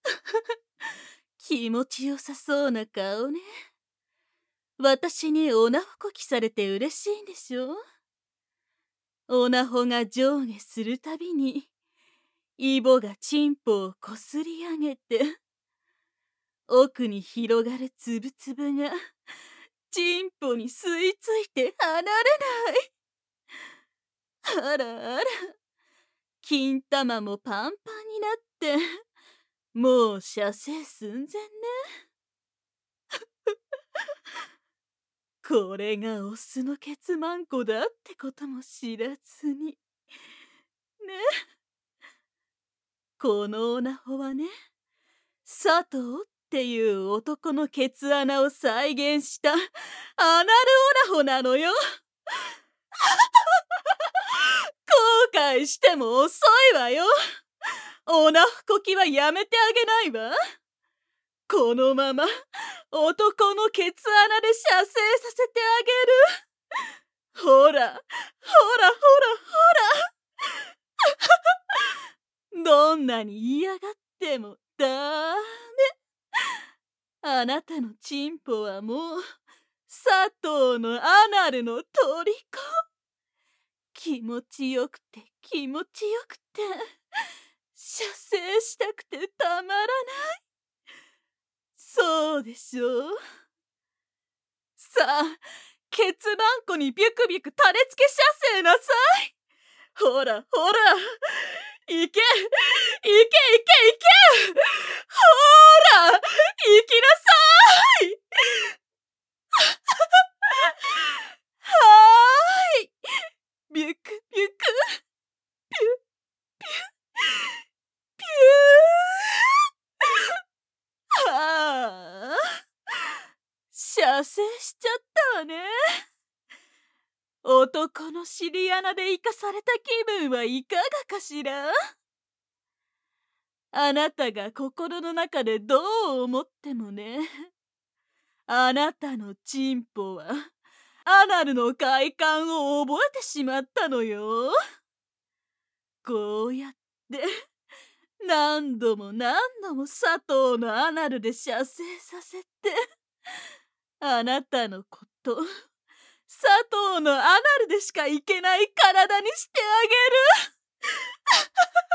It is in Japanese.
気持ちよさそうな顔ね。私におなほこきされて嬉しいんでしょ。おなほが上下するたびに、イボがチンポをこすり上げて、奥に広がるつぶつぶが、チンポに吸い付いて離れない。あらあら、金玉もパンパンになって、もう射精寸前ね。これがオスのケツマンコだってことも知らずに。ね。このオナホはね、佐藤っていう男のケツ穴を再現したアナルオナホなのよ。後悔しても遅いわよ。オナホこきはやめてあげないわ。このまま男のケツ穴で射精させてあげる。ほら、ほらほらほら。どんなに嫌がってもダメ。あなたのチンポはもう佐藤のアナルの虜。気持ちよくて気持ちよくて射精したくてたまらない。そうでしょう。さあ、ケツマンコにビュクビュク垂れつけ射精なさい。ほらほら、いけいけいけいけ。ほら、行きなさい。はーい。ビュクビュク、ピュピュピュー。はあ、射精しちゃったわね。男の尻穴で生かされた気分はいかがかしら。あなたが心の中でどう思ってもね、あなたのチンポはアナルの快感を覚えてしまったのよ。こうやって何度も何度も佐藤のアナルで射精させて、あなたのこと佐藤のアナルでしかいけない体にしてあげる。